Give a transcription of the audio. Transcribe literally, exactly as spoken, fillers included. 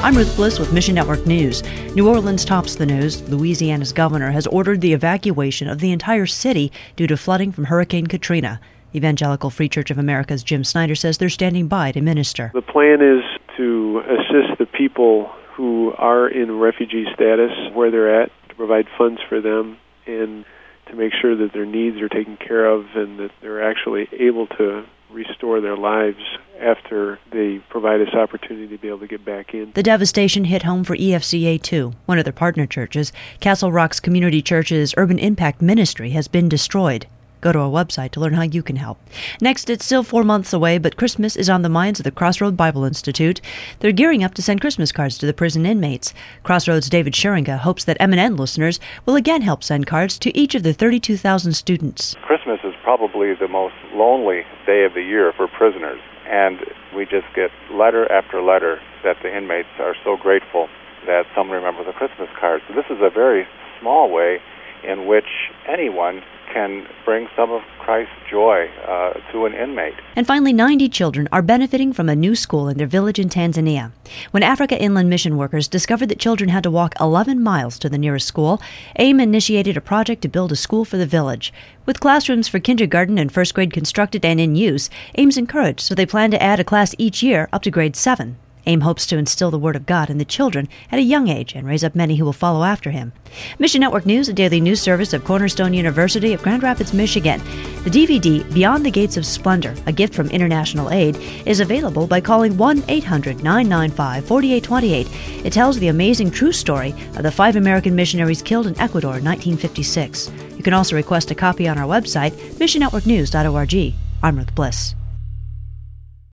I'm Ruth Bliss with Mission Network News. New Orleans tops the news. Louisiana's governor has ordered the evacuation of the entire city due to flooding from Hurricane Katrina. Evangelical Free Church of America's Jim Snyder says they're standing by to minister. The plan is to assist the people who are in refugee status where they're at, to provide funds for them, and to make sure that their needs are taken care of and that they're actually able to restore their lives after they provide us opportunity to be able to get back in. The devastation hit home for E F C A too. One of their partner churches, Castle Rock's Community Church's Urban Impact Ministry, has been destroyed. Go to our website to learn how you can help. Next, it's still four months away, but Christmas is on the minds of the Crossroads Bible Institute. They're gearing up to send Christmas cards to the prison inmates. Crossroads' David Scheringa hopes that M and N listeners will again help send cards to each of the thirty-two thousand students. Christmas is probably the most lonely day of the year for prisoners, and we just get letter after letter that the inmates are so grateful that someone remembers the Christmas cards. So this is a very small way in which anyone can bring some of Christ's joy uh, to an inmate. And finally, ninety children are benefiting from a new school in their village in Tanzania. When Africa Inland Mission workers discovered that children had to walk eleven miles to the nearest school, AIM initiated a project to build a school for the village. With classrooms for kindergarten and first grade constructed and in use, AIM's encouraged, so they plan to add a class each year up to grade seven. AIM hopes to instill the Word of God in the children at a young age and raise up many who will follow after him. Mission Network News, a daily news service of Cornerstone University of Grand Rapids, Michigan. The D V D, Beyond the Gates of Splendor, a gift from International Aid, is available by calling one eight hundred nine nine five four eight two eight. It tells the amazing true story of the five American missionaries killed in Ecuador in nineteen fifty-six. You can also request a copy on our website, mission network news dot org. I'm Ruth Bliss.